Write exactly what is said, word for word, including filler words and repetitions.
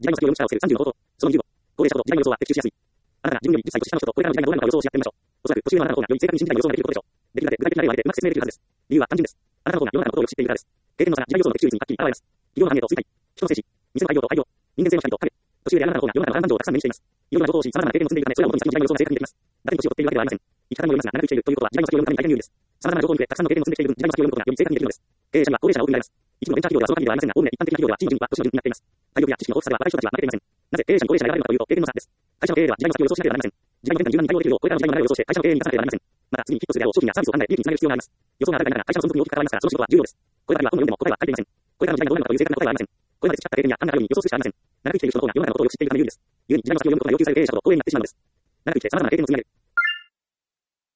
時代の先を読む力をつけるさんじゅうの方法。そのにじゅうご、高齢者ほど時代の予想は的中しやすい。あなたが自分よりじゅっさい年下の人とこれからの時代がどうなるのかを予想し合ってみましょう。おそらく年上のあなたの方がより正確に新時代の予想ができることでしょう。できるだけ具体的な例を挙げてうまく説明できるはずです。理由は単純です。あなたの方が世の中のことをよく知っているからです。経験の差が時代予想の的中率にはっきり現れます。企業の繁栄と衰退、人の政治、店の開業と廃業、人間性の光と影、年上であるあなたの方が世の中の大繁盛をたくさん目にしています。いろんな情報をし、様々な経験を積んでいるため、それらを元に先の時代の予想が正確にできます。誰に年を取っているわけではありません。生き方にもよりますが、長く生きているということは時代の先を読むために大変有利です。様々な情報を見て、たくさんの経験を積んできている分、時代の先を読むことがより正確にできるのです。経営者には高齢者が多く見られます。一部のベンチャー企業ではその限りではありませんが、おおむね一般的な企業ではチームの順位は年の順になっています。体力や知識の大きさでは若い人たちは負けていません。なぜ経営者に高齢者が選ばれるのかというと、経験の差です。会社の経営では時代の先を予想しなければなりません。時代の変化に柔軟に対応できるよう、これからの時代の流れを予想して会社の経営に生かさなければなりません。また、次にヒットするであろう商品やサービスを考え、利益につなげる必要があります。予想が当たるか否か会社の存続に大きく関わりますから、その仕事は重要です。これまでは本を読んでも答えは書いていません。これからの時代がどうなるのかという正確な答えはありません。これまで培った経験や考えたように予想するしかありません。長く生きている人の方が世の中のことをよく知っているため有利です。故に時代の先を読むことが要求される経営者ほど高齢になってしまうのです。長く生きて様々な経験を積み上げる。